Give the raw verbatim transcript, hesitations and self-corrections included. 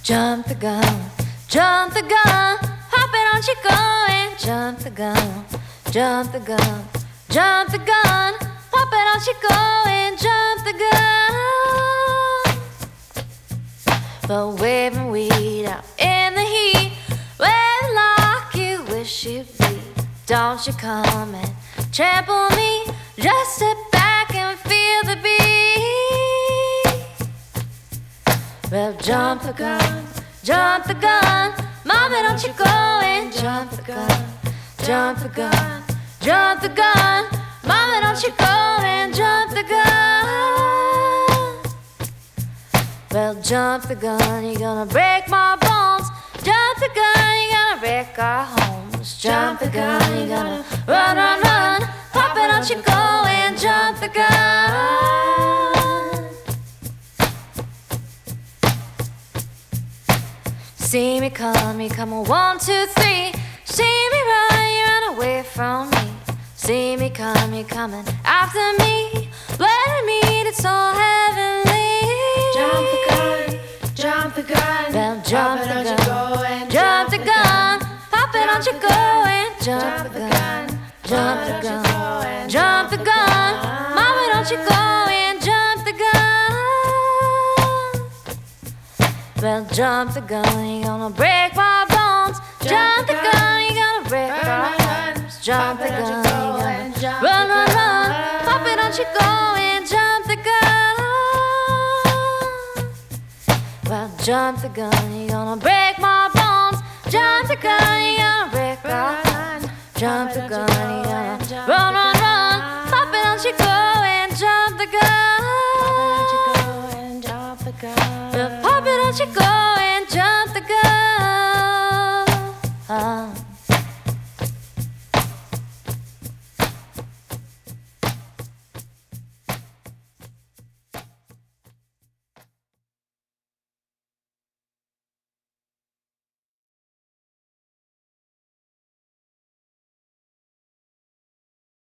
Jump the gun, jump the gun, pop it, don't you go and jump the gun, jump the gun, jump the gun, pop it, don't you go and jump the gun. But waving weed out in the heat, where the lock you wish you'd be. Don't you come and trample me, just sit back and feel the beat. Well, jump the gun, jump the gun, mama, don't you go and jump the gun, jump the gun, jump the gun, mama, don't you go and jump the gun. Well, jump the gun, you're gonna break my bones. Jump the gun, you're gonna wreck our homes. Jump the gun, you're gonna run, run, run. Papa, don't you go and jump the gun. See me come, me come on one, two, three. See me run, you run away from me. See me come, you coming after me. Let me meet, it's so heavenly. Jump the gun, jump the gun. Well, jump Papa, the don't gun, you go and jump the gun. Papa, don't you go and jump the gun, jump the gun, jump the gun. Mama, don't you go and jump the gun. Well, jump the gun, you're gonna break my bones. Jump the gun, you're gonna break our homes. Jump the gun, you're gonna run, run, run. Papa, don't you go and jump the gun. Well, jump the gun, you're gonna break my bones. Jump the gun, you're gonna break our homes. Jump the gun, you're gonna run, run, run. Papa, don't you go and jump the gun. Well, Papa, don't you go and jump the gun.